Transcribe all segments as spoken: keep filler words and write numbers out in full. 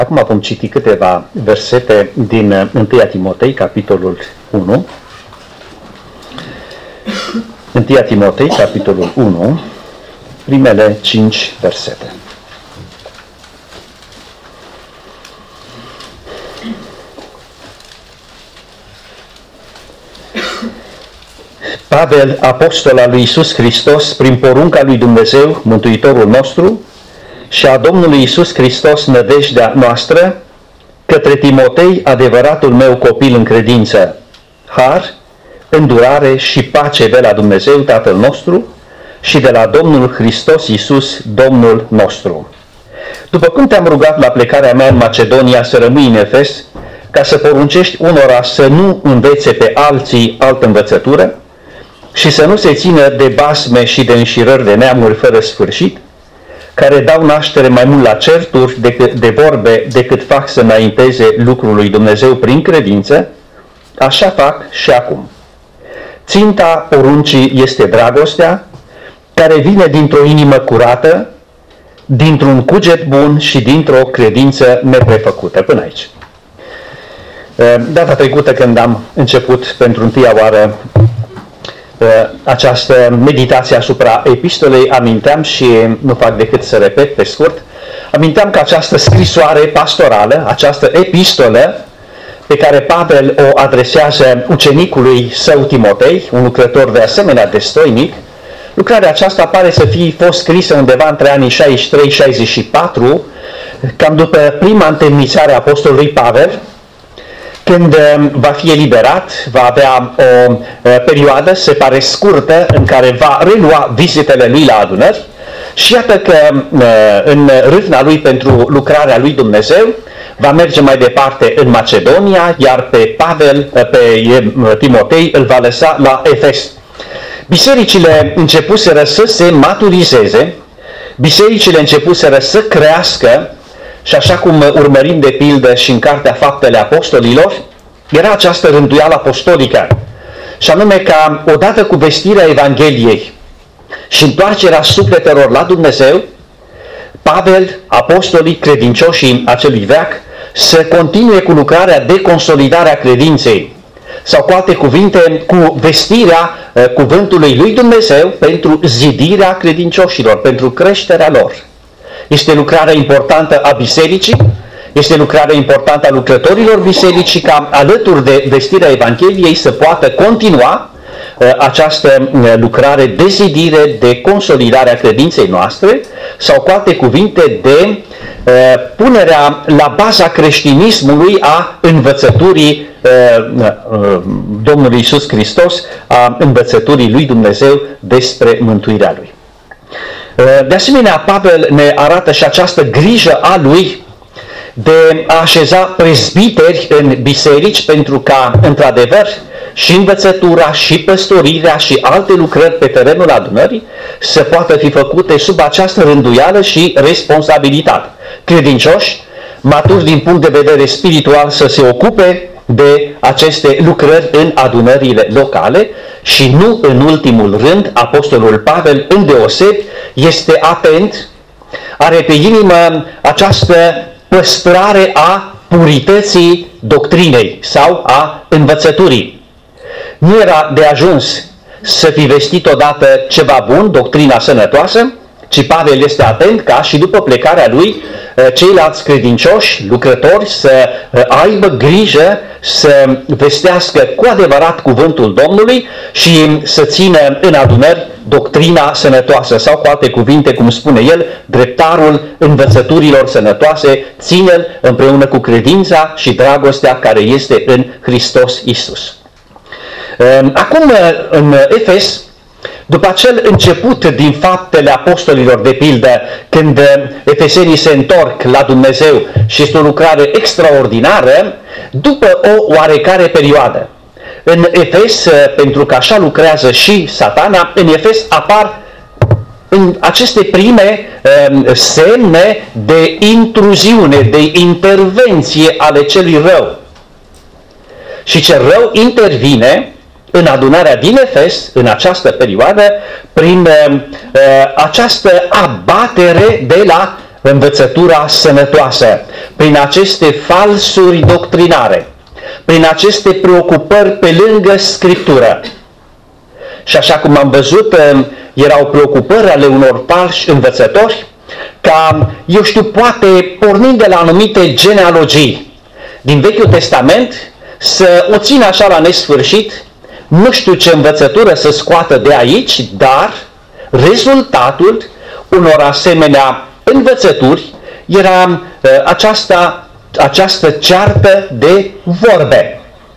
Acum vom citi câteva versete din întâi Timotei, capitolul unu. întâi Timotei, capitolul unu, primele cinci versete. Pavel, apostol al lui Iisus Hristos, prin porunca lui Dumnezeu, Mântuitorul nostru, și a Domnului Iisus Hristos, nădejdea noastră, către Timotei, adevăratul meu copil în credință, har, îndurare și pace de la Dumnezeu Tatăl nostru și de la Domnul Hristos Iisus, Domnul nostru. După cum te-am rugat la plecarea mea în Macedonia să rămâi în Efes, ca să poruncești unora să nu învețe pe alții altă învățătură și să nu se țină de basme și de înșirări de neamuri fără sfârșit, care dau naștere mai mult la certuri decât de vorbe decât fac să înainteze lucrul lui Dumnezeu prin credință, așa fac și acum. Ținta poruncii este dragostea, care vine dintr-o inimă curată, dintr-un cuget bun și dintr-o credință neprefăcută. Până aici. Data trecută, când am început pentru întâia oară această meditație asupra epistolei, aminteam și nu fac decât să repet pe scurt, aminteam că această scrisoare pastorală, această epistolă pe care Pavel o adresează ucenicului său Timotei, un lucrător de asemenea destoinic, lucrarea aceasta pare să fie fost scrisă undeva între anii șaizeci și trei șaizeci și patru, cam după prima întemnițare a apostolului Pavel, când va fi eliberat, va avea o perioadă, se pare scurtă, în care va relua vizitele lui la adunări și iată că în râvna lui pentru lucrarea lui Dumnezeu va merge mai departe în Macedonia, iar pe Pavel, pe Timotei, îl va lăsa la Efes. Bisericile începuseră să se maturizeze, bisericile începuseră să crească, și așa cum urmărim de pildă și în Cartea Faptele Apostolilor, era această rânduială apostolică, și anume ca odată cu vestirea Evangheliei și întoarcerea sufletelor la Dumnezeu, Pavel, apostolii, credincioșii acelui veac, să continue cu lucrarea de consolidare a credinței, sau cu alte cuvinte, cu vestirea uh, cuvântului lui Dumnezeu pentru zidirea credincioșilor, pentru creșterea lor. Este lucrarea importantă a bisericii, este lucrarea importantă a lucrătorilor bisericii, ca alături de vestirea Evangheliei să poată continua uh, această uh, lucrare de zidire, de consolidare a credinței noastre, sau cu alte cuvinte de uh, punerea la baza creștinismului a învățăturii uh, uh, Domnului Iisus Hristos, a învățăturii lui Dumnezeu despre mântuirea Lui. De asemenea, Pavel ne arată și această grijă a lui de a așeza prezbiteri în biserici, pentru ca, într-adevăr, și învățătura, și păstorirea, și alte lucrări pe terenul adunării să poată fi făcute sub această rânduială și responsabilitate. Credincioși, maturi din punct de vedere spiritual, să se ocupe de aceste lucrări în adunările locale și nu în ultimul rând, apostolul Pavel îndeosebi este atent, are pe inimă această păstrare a purității doctrinei sau a învățăturii. Nu era de ajuns să fi vestit odată ceva bun, doctrina sănătoasă, ci Pavel este atent ca și după plecarea lui ceilalți credincioși, lucrători, să aibă grijă să vestească cu adevărat cuvântul Domnului și să țină în adunări doctrina sănătoasă, sau cu alte cuvinte, cum spune el, dreptarul învățăturilor sănătoase, ține-l împreună cu credința și dragostea care este în Hristos Iisus. Acum, în Efes, după acel început din faptele apostolilor, de pildă, când efesenii se întorc la Dumnezeu și este o lucrare extraordinară, după o oarecare perioadă. În Efes, pentru că așa lucrează și Satana, în Efes apar în aceste prime um, semne de intruziune, de intervenție ale celui rău. Și cel rău intervine în adunarea din Efes, în această perioadă, prin uh, această abatere de la învățătura sănătoasă, prin aceste falsuri doctrinare, prin aceste preocupări pe lângă Scriptură. Și așa cum am văzut, erau preocupări ale unor falși învățători, ca, eu știu, poate pornind de la anumite genealogii din Vechiul Testament, să o țină așa la nesfârșit, nu știu ce învățătură să scoată de aici, dar rezultatul unor asemenea învățături era uh, aceasta, această ceartă de vorbe.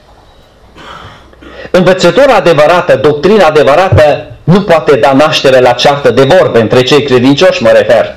Învățătura adevărată, doctrina adevărată, nu poate da naștere la ceartă de vorbe, între cei credincioși mă refer.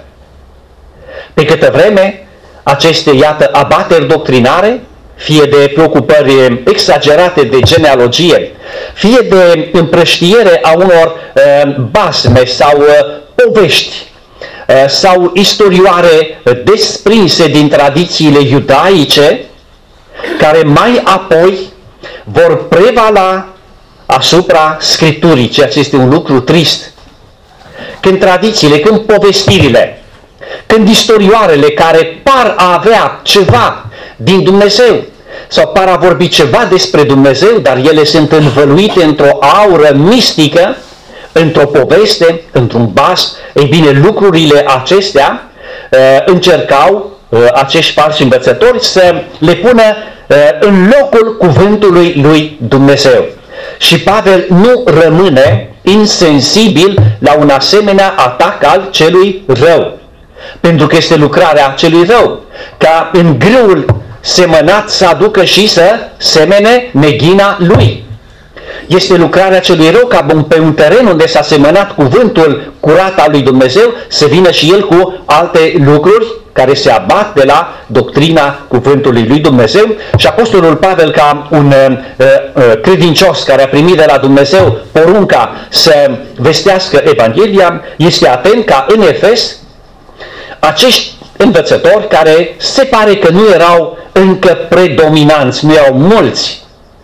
Pe câtă vreme, aceste, iată, abateri doctrinare, fie de preocupări exagerate de genealogie, fie de împrăștiere a unor uh, basme sau uh, povești, uh, sau istorioare desprinse din tradițiile iudaice, care mai apoi vor prevala asupra Scripturii, ceea ce este un lucru trist. Când tradițiile, când povestirile, când istorioarele care par a avea ceva din Dumnezeu sau par a vorbi ceva despre Dumnezeu, dar ele sunt învăluite într-o aură mistică, într-o poveste, într-un bas, ei bine, lucrurile acestea uh, încercau uh, acești falși învățători să le pună uh, în locul cuvântului lui Dumnezeu. Și Pavel nu rămâne insensibil la un asemenea atac al celui rău, pentru că este lucrarea celui rău, ca în grâul semănat să aducă și să semene neghina lui. Este lucrarea celui rău ca pe un teren unde s-a semănat cuvântul curat al lui Dumnezeu să vină și el cu alte lucruri care se abat de la doctrina cuvântului lui Dumnezeu. Și Apostolul Pavel, ca un uh, uh, credincios care a primit de la Dumnezeu porunca să vestească Evanghelia, este atent ca în Efes acești învățători, care se pare că nu erau încă predominanți, nu erau mulți.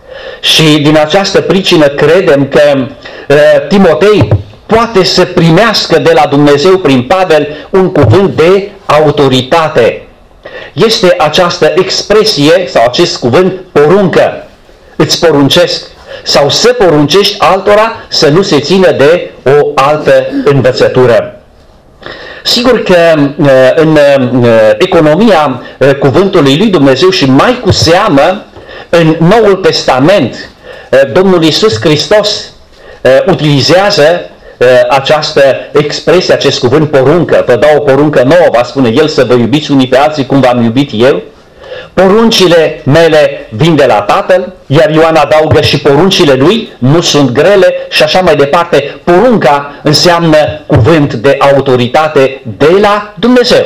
Și din această pricină credem că uh, Timotei poate să primească de la Dumnezeu prin Pavel un cuvânt de autoritate. Este această expresie sau acest cuvânt poruncă. Îți poruncesc. Sau să poruncești altora să nu se țină de o altă învățătură. Sigur că în economia cuvântului lui Dumnezeu și mai cu seamă în Noul Testament, Domnul Iisus Hristos utilizează această expresie, acest cuvânt poruncă. Vă dau o poruncă nouă, va spune El, să vă iubiți unii pe alții cum v-am iubit eu. Poruncile mele vin de la Tatăl, iar Ioan adaugă și poruncile lui nu sunt grele și așa mai departe. Porunca înseamnă cuvânt de autoritate de la Dumnezeu.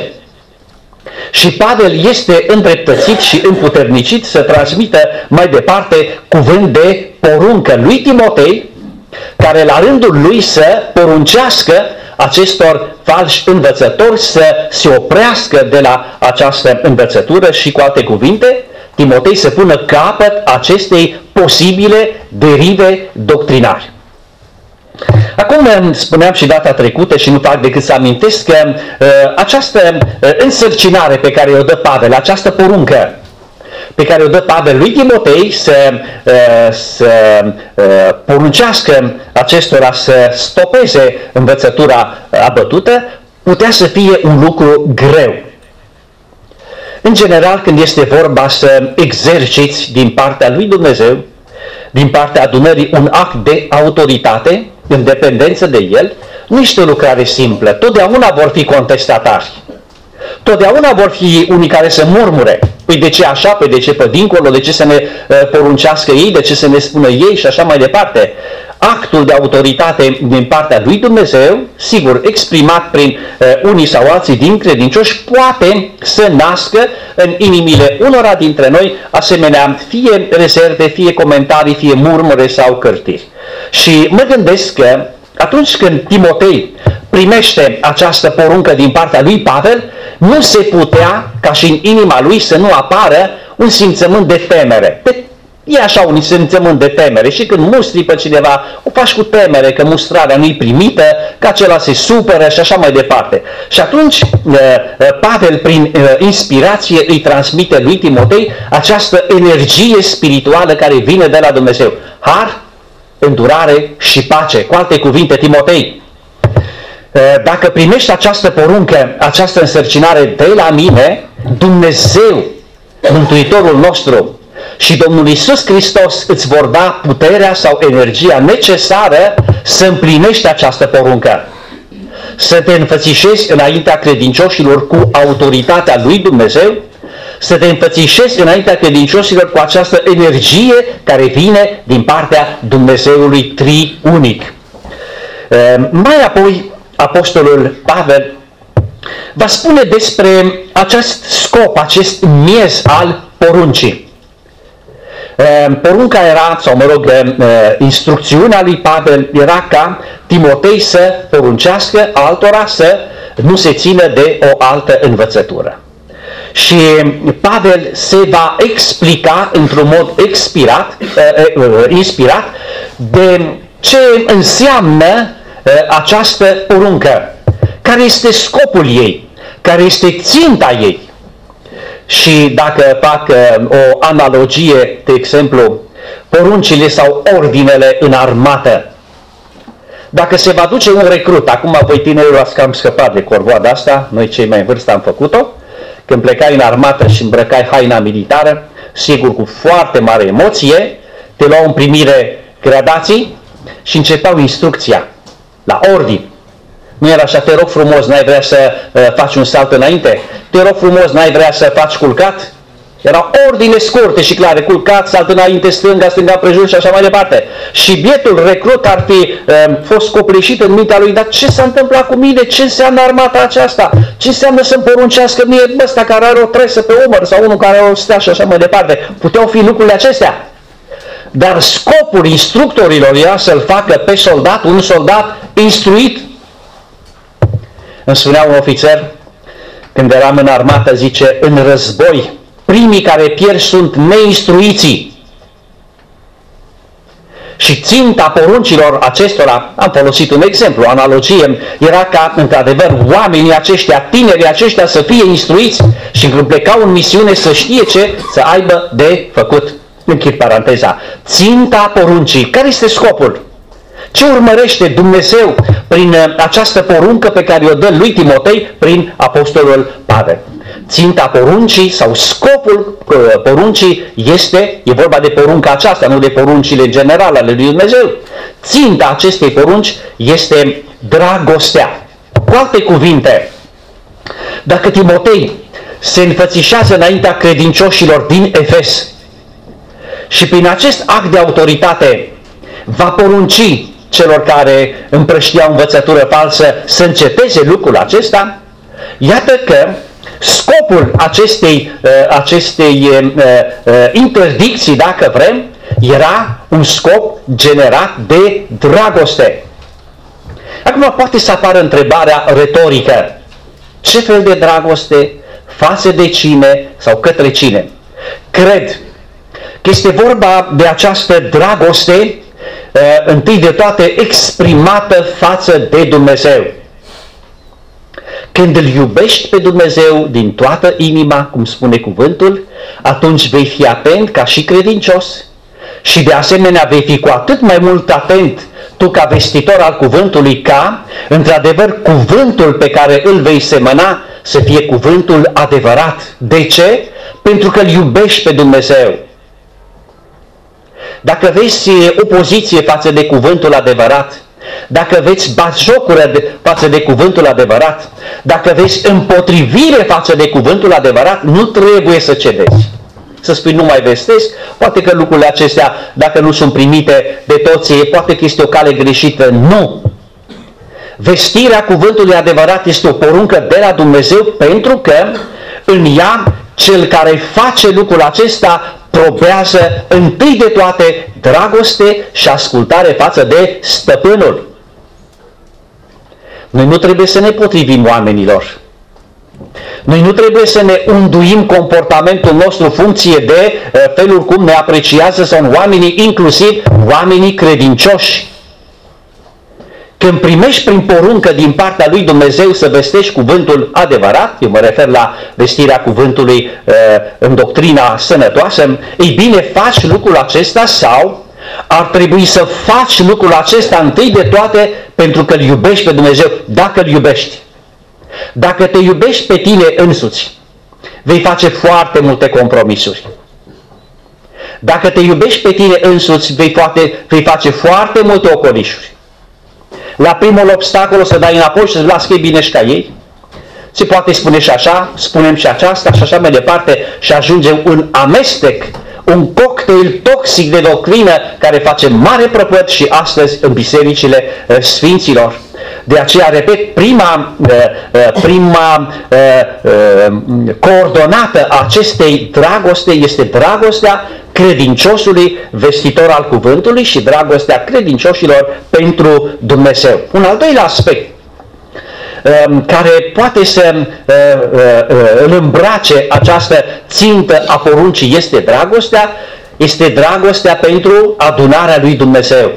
Și Pavel este îndreptățit și împuternicit să transmită mai departe cuvânt de poruncă lui Timotei, care la rândul lui să poruncească acestor falși învățători să se oprească de la această învățătură și, cu alte cuvinte, Timotei să pună capăt acestei posibile derive doctrinare. Acum spuneam și data trecută și nu fac decât să amintesc că uh, această uh, însărcinare pe care o dă Pavel, această poruncă pe care o dă Pavel lui Timotei să, uh, să uh, poruncească acestora să stopeze învățătura abătută, putea să fie un lucru greu. În general, când este vorba să exerciți din partea lui Dumnezeu, din partea adunării, un act de autoritate, în dependență de el, nu este o lucrare simplă. Totdeauna vor fi contestatari. Totdeauna vor fi unii care să murmure. Păi de ce așa, păi de ce pe dincolo, de ce să ne uh, poruncească ei, de ce să ne spună ei și așa mai departe. Actul de autoritate din partea lui Dumnezeu, sigur, exprimat prin uh, unii sau alții din credincioși, poate să nască în inimile unora dintre noi asemenea fie rezerve, fie comentarii, fie murmure sau cârtiri. Și mă gândesc că atunci când Timotei primește această poruncă din partea lui Pavel, nu se putea ca și în inima lui să nu apară un simțământ de temere. De E așa un simțământ de temere și când mustri pe cineva, o faci cu temere că mustrarea nu-i primită, că acela se supără și așa mai departe. Și atunci Pavel, prin inspirație, îi transmite lui Timotei această energie spirituală care vine de la Dumnezeu. Har, îndurare și pace. Cu alte cuvinte, Timotei, dacă primești această poruncă, această însărcinare de la mine, Dumnezeu, Mântuitorul nostru, și Domnul Iisus Hristos îți vor da puterea sau energia necesară să împlinești această poruncă. Să te înfățișezi înaintea credincioșilor cu autoritatea lui Dumnezeu, să te înfățișezi înaintea credincioșilor cu această energie care vine din partea Dumnezeului triunic. Mai apoi, Apostolul Pavel va spune despre acest scop, acest miez al poruncii. Porunca era, sau mă rog, instrucțiunea lui Pavel era ca Timotei să poruncească altora să nu se țină de o altă învățătură. Și Pavel se va explica într-un mod expirat, inspirat de ce înseamnă această poruncă, care este scopul ei, care este ținta ei. Și dacă fac o analogie, de exemplu, poruncile sau ordinele în armată, dacă se va duce un recrut, acum voi tinerilor ați cam scăpat de corvoada asta, noi cei mai în vârstă am făcut-o, când plecai în armată și îmbrăcai haina militară, sigur cu foarte mare emoție, te luau în primire gradații și începeau instrucția la ordin. Nu era așa, te rog frumos, n-ai vrea să uh, faci un salt înainte? Te rog frumos, n-ai vrea să faci culcat? Erau ordine scurte și clare, culcat, salt înainte, stânga, stânga prejur și așa mai departe. Și bietul recrut ar fi uh, fost copleșit în mintea lui, dar ce s-a întâmplat cu mine? Ce înseamnă armata aceasta? Ce înseamnă să-mi poruncească mie ăsta care are o tresă pe umăr sau unul care are o stea și așa mai departe? Puteau fi lucrurile acestea. Dar scopul instructorilor era să-l facă pe soldat, un soldat instruit. Îmi spunea un ofițer, când eram în armată, zice, în război, primii care pierd sunt neinstruiții. Și ținta poruncilor acestora, am folosit un exemplu, o analogie, era ca, într-adevăr, oamenii aceștia, tinerii aceștia să fie instruiți și când plecau în misiune să știe ce să aibă de făcut. Închid paranteza. Ținta poruncii. Care este scopul? Ce urmărește Dumnezeu prin această poruncă pe care o dă lui Timotei prin Apostolul Pavel? Ținta poruncii sau scopul poruncii este, e vorba de porunca aceasta, nu de poruncile generale ale lui Dumnezeu. Ținta acestei porunci este dragostea. Cu alte cuvinte, dacă Timotei se înfățișează înaintea credincioșilor din Efes și prin acest act de autoritate va porunci celor care împrăștiau învățătură falsă să înceteze lucrul acesta, iată că scopul acestei, acestei interdicții, dacă vrem, era un scop generat de dragoste. Acum poate să apară întrebarea retorică. Ce fel de dragoste? Față de cine sau către cine? Cred că este vorba de această dragoste întâi de toate exprimată față de Dumnezeu. Când îl iubești pe Dumnezeu din toată inima, cum spune cuvântul, atunci vei fi atent ca și credincios și de asemenea vei fi cu atât mai mult atent tu ca vestitor al cuvântului ca, într-adevăr, cuvântul pe care îl vei semăna să fie cuvântul adevărat. De ce? Pentru că îl iubești pe Dumnezeu. Dacă vezi opoziție față de cuvântul adevărat, dacă vezi batjocură de, față de cuvântul adevărat, dacă vezi împotrivire față de cuvântul adevărat, nu trebuie să cedezi. Să spui, nu mai vestesc, poate că lucrurile acestea, dacă nu sunt primite de toți, poate că este o cale greșită. Nu! Vestirea cuvântului adevărat este o poruncă de la Dumnezeu, pentru că în ea cel care face lucrul acesta probează întâi de toate dragoste și ascultare față de stăpânul. Noi nu trebuie să ne potrivim oamenilor. Noi nu trebuie să ne unduim comportamentul nostru în funcție de uh, felul cum ne apreciază sau oamenii, inclusiv oamenii credincioși. Când primești prin poruncă din partea lui Dumnezeu să vestești cuvântul adevărat, eu mă refer la vestirea cuvântului uh, în doctrina sănătoasă, ei bine, faci lucrul acesta sau ar trebui să faci lucrul acesta întâi de toate pentru că îl iubești pe Dumnezeu, dacă îl iubești. Dacă te iubești pe tine însuți, vei face foarte multe compromisuri. Dacă te iubești pe tine însuți, vei, poate, vei face foarte multe ocolișuri. La primul obstacol o să dai înapoi și să-ți las că e bine și ca ei. Se poate spune și așa, spunem și aceasta și așa mai departe și ajungem un amestec, un cocktail toxic de doctrină care face mare prăpăd și astăzi în bisericile uh, sfinților. De aceea, repet, prima, uh, uh, prima uh, uh, coordonată a acestei dragoste este dragostea credinciosului vestitor al cuvântului și dragostea credincioșilor pentru Dumnezeu. Un al doilea aspect care poate să îl îmbrace această țintă a poruncii este dragostea, este dragostea pentru adunarea lui Dumnezeu.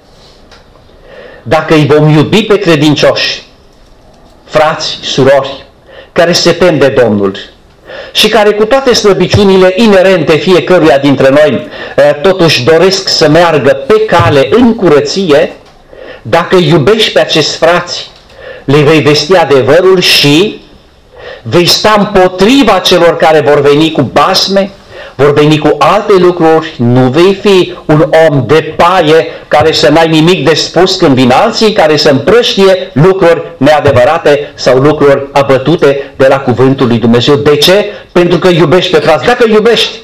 Dacă îi vom iubi pe credincioși, frați, surori, care se tem de Domnul și care cu toate slăbiciunile inerente fiecăruia dintre noi totuși doresc să meargă pe cale în curăție, dacă iubești pe acești frați, le vei vesti adevărul și vei sta împotriva celor care vor veni cu basme, vor veni cu alte lucruri, nu vei fi un om de paie care să n-ai nimic de spus când vin alții, care să împrăștie lucruri neadevărate sau lucruri abătute de la cuvântul lui Dumnezeu. De ce? Pentru că iubești pe frați. Dacă iubești,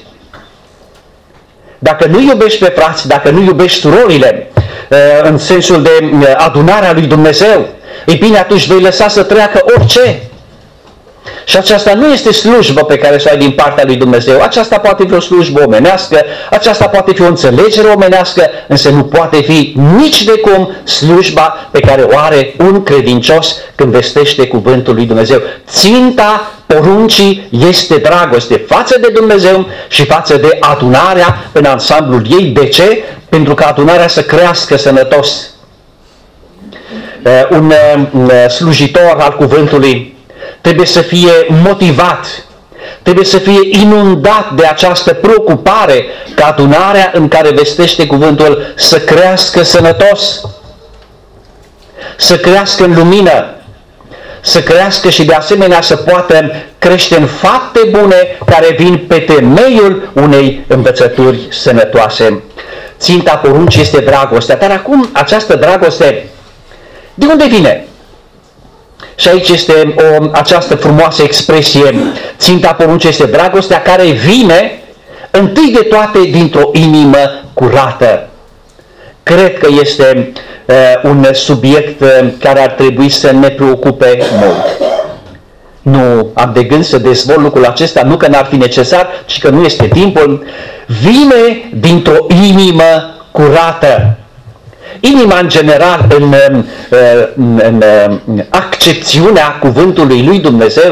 dacă nu iubești pe frați, dacă nu iubești surorile, în sensul de adunarea lui Dumnezeu, ei bine, atunci vei lăsa să treacă orice. Și aceasta nu este slujbă pe care să o ai din partea lui Dumnezeu. Aceasta poate fi o slujbă omenească, aceasta poate fi o înțelegere omenească, însă nu poate fi nici de cum slujba pe care o are un credincios când vestește cuvântul lui Dumnezeu. Ținta poruncii este dragoste față de Dumnezeu și față de adunarea în ansamblul ei. De ce? Pentru că adunarea să crească sănătos. Un slujitor al cuvântului trebuie să fie motivat, trebuie să fie inundat de această preocupare ca adunarea în care vestește cuvântul să crească sănătos, să crească în lumină, să crească și de asemenea să poată crește în fapte bune care vin pe temeiul unei învățături sănătoase. Ținta poruncii este dragostea, dar acum această dragoste de unde vine? Și aici este o, această frumoasă expresie, ținta poruncii este dragostea care vine întâi de toate dintr-o inimă curată. Cred că este uh, un subiect uh, care ar trebui să ne preocupe mult. Nu am de gând să dezvolt lucrul acesta, nu că n-ar fi necesar, ci că nu este timpul. Vine dintr-o inimă curată. Inima, în general, în, în, în, în accepțiunea cuvântului lui Dumnezeu,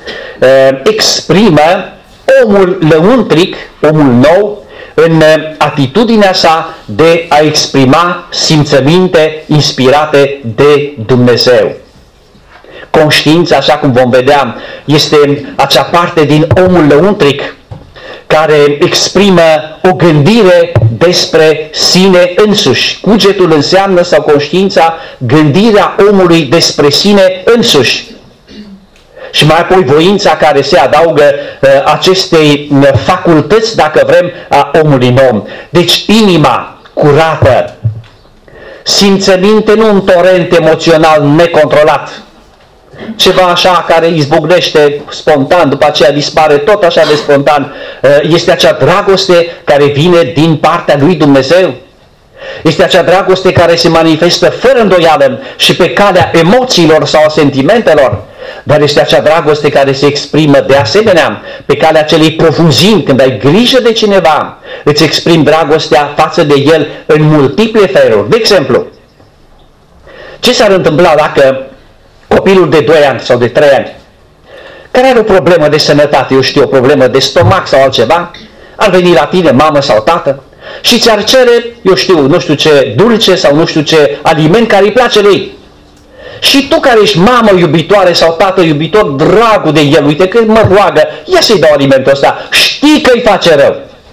exprimă omul lăuntric, omul nou, în atitudinea sa de a exprima simțăminte inspirate de Dumnezeu. Conștiința, așa cum vom vedea, este acea parte din omul lăuntric care exprimă o gândire despre sine însuși. Cugetul înseamnă, sau conștiința, gândirea omului despre sine însuși. Și mai apoi voința care se adaugă uh, acestei facultăți, dacă vrem, a omului om. Deci inima curată, simțăminte, nu un torent emoțional necontrolat, ceva așa care izbucnește spontan, după aceea dispare tot așa de spontan. Este acea dragoste care vine din partea lui Dumnezeu. Este acea dragoste care se manifestă fără îndoială și pe calea emoțiilor sau a sentimentelor, dar este acea dragoste care se exprimă de asemenea pe calea acelei profunzimi. Când ai grijă de cineva, îți exprimi dragostea față de el în multiple feluri. De exemplu, ce s-ar întâmpla dacă copilul de doi ani sau de trei ani, care are o problemă de sănătate, eu știu, o problemă de stomac sau altceva, ar veni la tine, mamă sau tată, și ți-ar cere, eu știu, nu știu ce dulce sau nu știu ce aliment care îi place lui. Și tu care ești mamă iubitoare sau tată iubitor, dragul de el, uite că mă roagă, ia să-i dau alimentul ăsta, știi că îi face rău.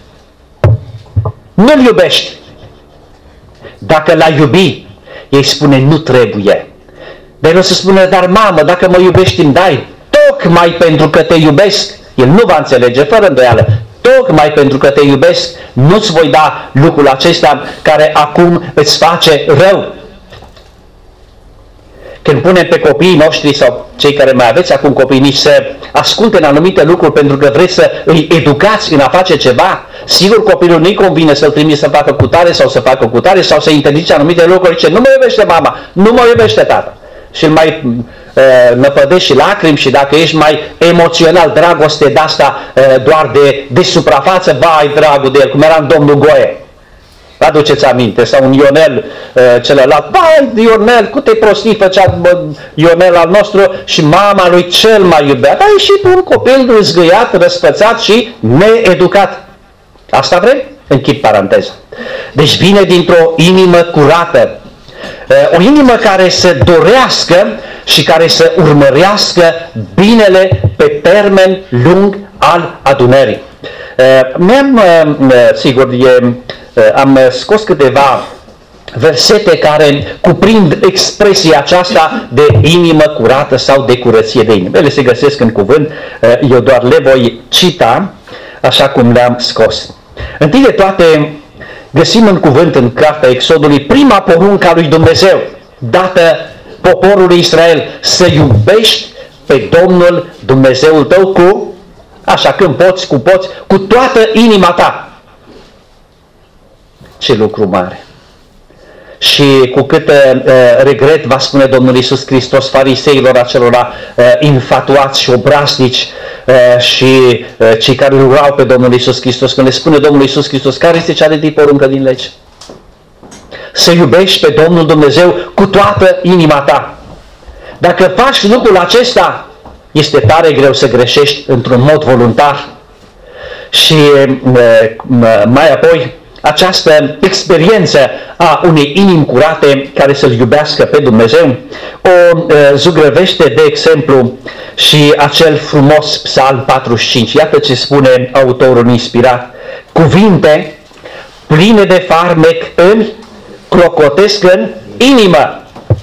Nu-l iubești. Dacă l-ai iubi, ei spune nu trebuie. Dar el o să spună, dar mamă, dacă mă iubești îmi dai, tocmai pentru că te iubesc, el nu va înțelege fără îndoială, tocmai pentru că te iubesc, nu-ți voi da lucrul acesta care acum îți face rău. Când punem pe copiii noștri sau cei care mai aveți acum copii mici să asculte în anumite lucruri pentru că vreți să îi educați în a face ceva, sigur copilul nu-i convine să-l trimiți să facă cutare sau să facă cutare sau să interzice anumite lucruri, zice, nu mă iubește mama, nu mă iubește tata. Și îl mai uh, năpădești și lacrimi și dacă ești mai emoțional, dragoste de asta uh, doar de, de suprafață, vai dragul de el, cum era în domnul Goe. Aduceți aminte, sau un Ionel uh, celălalt, vai Ionel, câte prostii făcea Ionel al nostru și mama lui cel mai iubea. A ieșit un copil zgâiat, răspățat și needucat. Asta vrem? Închid paranteza. Deci vine dintr-o inimă curată, uh, o inimă care să dorească și care să urmărească binele pe termen lung al adunării. Uh, mi-am, uh, sigur, e, am scos câteva versete care cuprind expresia aceasta de inimă curată sau de curăție de inimă. Ele se găsesc în cuvânt, eu doar le voi cita așa cum le-am scos. Întâi de toate găsim în cuvânt în cartea Exodului prima poruncă a lui Dumnezeu dată poporului Israel, să iubești pe Domnul Dumnezeul tău cu, așa când poți, cu poți, cu toată inima ta. Ce lucru mare! Și cu cât uh, regret va spune Domnul Iisus Hristos fariseilor acelora uh, infatuați și obraznici uh, și uh, cei care îl urau pe Domnul Iisus Hristos, când le spune Domnul Iisus Hristos, care este cea de tip poruncă din lege? Să iubești pe Domnul Dumnezeu cu toată inima ta. Dacă faci lucrul acesta, este tare greu să greșești într-un mod voluntar. Și uh, mai apoi, această experiență a unei inimi curate care să-L iubească pe Dumnezeu o uh, zugrăvește, de exemplu, și acel frumos Psalm patruzeci și cinci. Iată ce spune autorul inspirat. Cuvinte pline de farmec îmi clocotesc în inimă.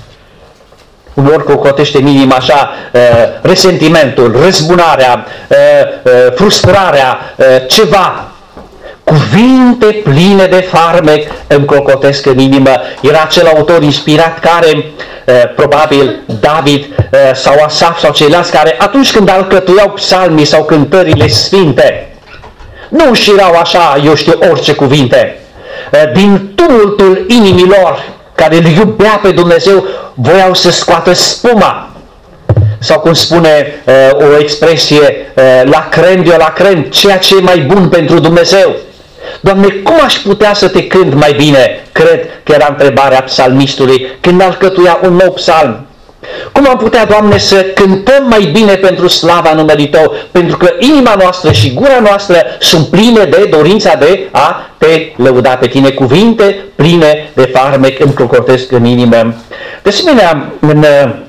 Uneori crocotește în inimă așa uh, resentimentul, răzbunarea, uh, uh, frustrarea, uh, ceva. Cuvinte pline de farmec îmi clocotesc în inimă. Era acel autor inspirat care, uh, probabil David uh, sau Asaf sau ceilalți care atunci când alcătuiau psalmii sau cântările sfinte, nu înșirau așa, eu știu, orice cuvinte. Uh, din tumultul inimilor care îl iubea pe Dumnezeu, voiau să scoată spuma. Sau cum spune uh, o expresie, uh, la crem de la crem, ceea ce e mai bun pentru Dumnezeu. Doamne, cum aș putea să te cânt mai bine? Cred că era întrebarea psalmistului când alcătuia un nou psalm. Cum am putea, Doamne, să cântăm mai bine pentru slava numelui Tău? Pentru că inima noastră și gura noastră sunt pline de dorința de a Te lăuda pe Tine. Cuvinte pline de farmec îmi clocotesc în inimă. De asemenea, în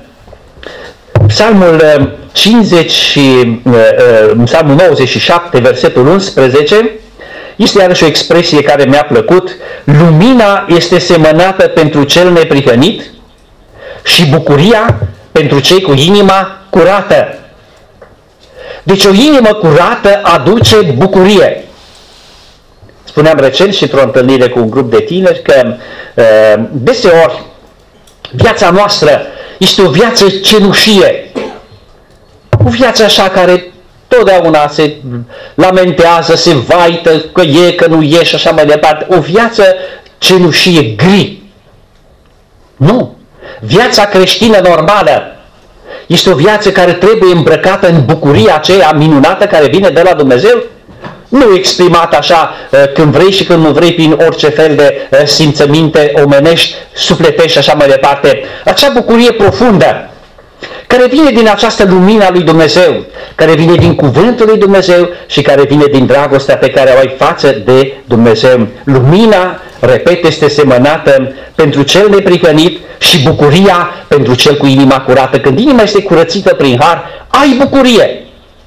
Psalmul cincizeci și Psalmul nouăzeci și șapte, versetul unsprezece, este iarăși o expresie care mi-a plăcut. Lumina este semănată pentru cel neprihănit și bucuria pentru cei cu inima curată. Deci o inimă curată aduce bucurie. Spuneam recent și într-o întâlnire cu un grup de tineri că deseori viața noastră este o viață cenușie. O viață așa care totdeauna se lamentează, se vaită că e, că nu e și așa mai departe. O viață cenușie, gri. Nu. Viața creștină normală este o viață care trebuie îmbrăcată în bucuria aceea minunată care vine de la Dumnezeu. Nu exprimat așa când vrei și când nu vrei prin orice fel de simțăminte omenești, sufletești și așa mai departe. Acea bucurie profundă care vine din această lumină a lui Dumnezeu, care vine din cuvântul lui Dumnezeu și care vine din dragostea pe care o ai față de Dumnezeu. Lumina, repet, este semănată pentru cel neprihănit și bucuria pentru cel cu inima curată. Când inima este curățită prin har, ai bucurie.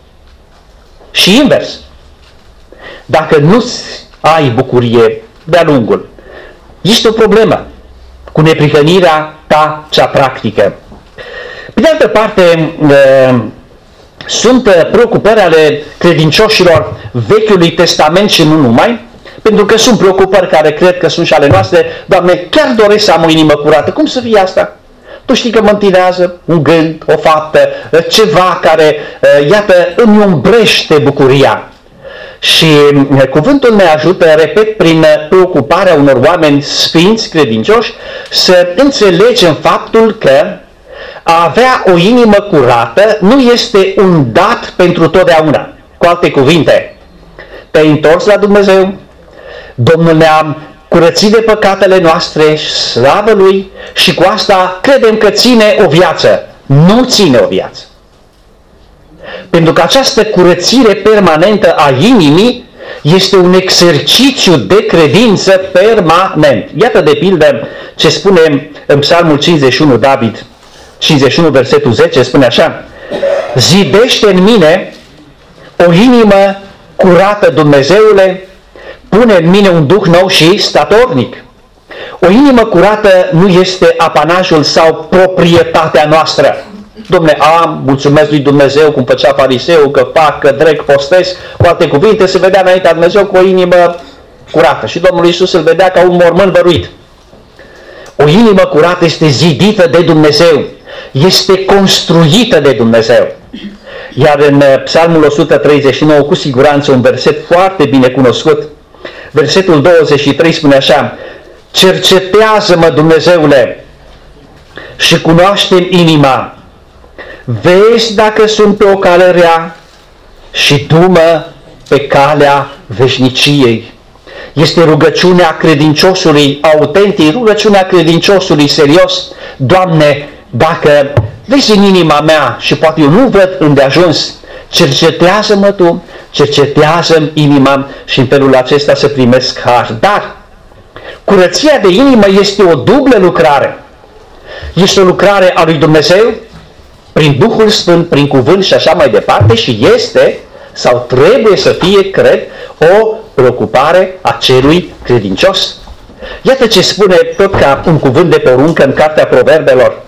Și invers. Dacă nu ai bucurie de-a lungul, este o problemă cu neprihănirea ta cea practică. Pe de altă parte, sunt preocupări ale credincioșilor Vechiului Testament și nu numai, pentru că sunt preocupări care cred că sunt și ale noastre. Doamne, chiar doresc să am o inimă curată. Cum să fie asta? Tu știi că mă întinează un gând, o faptă, ceva care, iată, îmi umbrește bucuria. Și cuvântul ne ajută, repet, prin preocuparea unor oameni sfinți, credincioși, să înțelegem faptul că a avea o inimă curată nu este un dat pentru totdeauna. Cu alte cuvinte, te-ai întors la Dumnezeu, Domnul ne-a curățit de păcatele noastre, slavă Lui, și cu asta credem că ține o viață. Nu ține o viață. Pentru că această curățire permanentă a inimii este un exercițiu de credință permanent. Iată de pildă ce spune în Psalmul cincizeci și unu David, cincizeci și unu versetul zece, spune așa: zidește în mine o inimă curată, Dumnezeule, pune în mine un duh nou și statornic. O inimă curată nu este apanajul sau proprietatea noastră. Dom'le, am, mulțumesc lui Dumnezeu cum făcea fariseul, că fac, că dreg, postesc, cu alte cuvinte, se vedea înaintea Dumnezeu cu o inimă curată. Și Domnul Iisus îl vedea ca un mormânt văruit. O inimă curată este zidită de Dumnezeu, este construită de Dumnezeu. Iar în Psalmul o sută treizeci și nouă, cu siguranță un verset foarte bine cunoscut, versetul douăzeci și trei spune așa: cercetează-mă, Dumnezeule, și cunoaște-mi inima, vezi dacă sunt pe o cale rea și du-mă pe calea veșniciei. Este rugăciunea credinciosului autentic, rugăciunea credinciosului serios. Doamne, dacă vezi în inima mea și poate eu nu văd îndeajuns, cercetează-mă Tu, cercetează-mi inima și în felul acesta să primesc har. Dar curăția de inimă este o dublă lucrare. Este o lucrare a lui Dumnezeu prin Duhul Sfânt, prin cuvânt și așa mai departe, și este sau trebuie să fie, cred, o preocupare a celui credincios. Iată ce spune tot ca un cuvânt de poruncă în Cartea Proverbelor,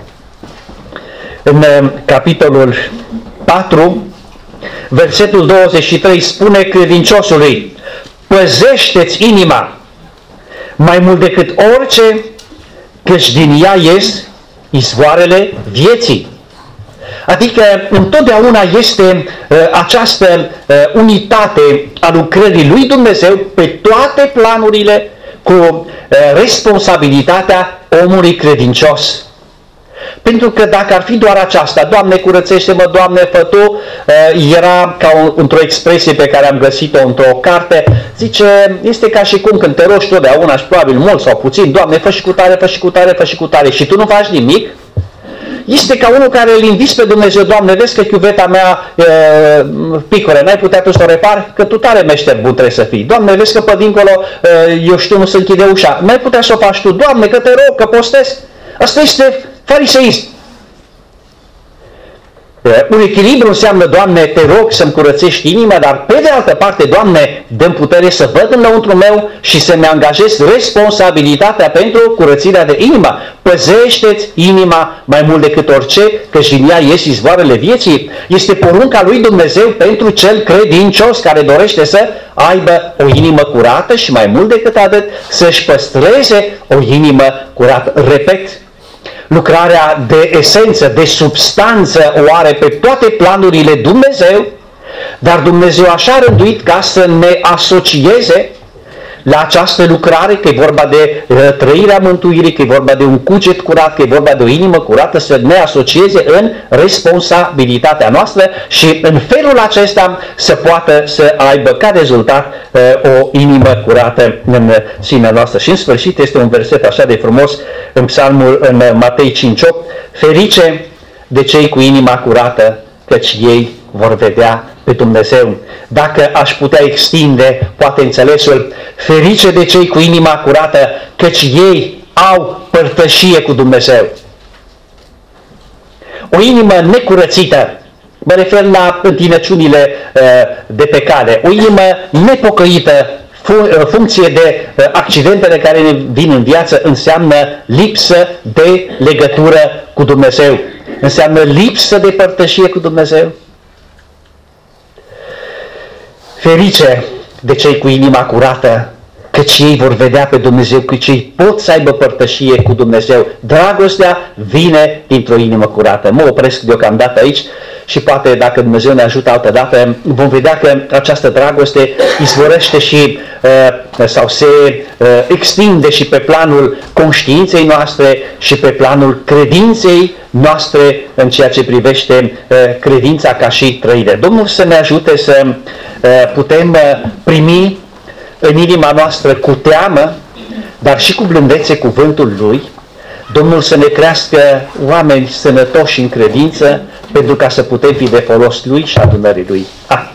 în capitolul patru, versetul douăzeci și trei, spune credinciosului: păzește-ți inima mai mult decât orice, căci din ea ies izvoarele vieții. Adică întotdeauna este uh, această uh, unitate a lucrării lui Dumnezeu pe toate planurile, cu uh, responsabilitatea omului credincios. Pentru că dacă ar fi doar aceasta, Doamne curățește-mă, Doamne fă Tu, uh, era ca o, într-o expresie pe care am găsit-o într-o carte, zice, este ca și cum când te rogi totdeauna și probabil mult sau puțin, Doamne fă și cu tare, fă și cu tare, fă și cu tare, și Tu nu faci nimic. Este ca unul care îl inviți pe Dumnezeu: Doamne, vezi că chiuveta mea e, picură, n-ai putea Tu să o repari? Că Tu tare meșter bun trebuie să fii. Doamne, vezi că pe dincolo, e, eu știu, nu se închide ușa, n-ai putea să o faci Tu? Doamne, că te rog, că postesc. Asta este fariseism. Un echilibru înseamnă: Doamne, te rog să-mi curățești inima, dar pe de altă parte, Doamne, dă-mi putere să văd înăuntru meu și să-mi angajez responsabilitatea pentru curățirea de inimă. Păzește-ți inima mai mult decât orice, că și în ea ies izvoarele vieții. Este porunca lui Dumnezeu pentru cel credincios care dorește să aibă o inimă curată și, mai mult decât atât, să-și păstreze o inimă curată. Repet, lucrarea de esență, de substanță o are pe toate planurile Dumnezeu, dar Dumnezeu așa a rânduit ca să ne asocieze la această lucrare, că e vorba de uh, trăirea mântuirii, că e vorba de un cuget curat, că e vorba de o inimă curată, să ne asocieze în responsabilitatea noastră și în felul acesta să poată să aibă ca rezultat uh, o inimă curată în sinea noastră. Și în sfârșit este un verset așa de frumos în Psalmul, în Matei cinci opt: ferice de cei cu inima curată, căci ei vor vedea pe Dumnezeu. Dacă aș putea extinde, poate înțelesul, ferice de cei cu inima curată, căci ei au părtășie cu Dumnezeu. O inimă necurățită, mă refer la întinăciunile uh, de pe cale, o inimă nepocăită, funcție de uh, accidentele care ne vin în viață, înseamnă lipsă de legătură cu Dumnezeu. Înseamnă lipsă de părtășie cu Dumnezeu. Ferice de cei cu inima curată, căci ei vor vedea pe Dumnezeu, căci ei pot să aibă părtășie cu Dumnezeu. Dragostea vine dintr-o inimă curată. Mă opresc deocamdată aici și poate, dacă Dumnezeu ne ajută altă dată, vom vedea că această dragoste izvorăște și uh, sau se uh, extinde și pe planul conștiinței noastre și pe planul credinței noastre în ceea ce privește uh, credința ca și trăire. Domnul să ne ajute să uh, putem uh, primi în inima noastră cu teamă, dar și cu blândețe cuvântul Lui. Domnul să ne crească oameni sănătoși în credință, pentru ca să putem fi de folos Lui și adunării Lui. Amin.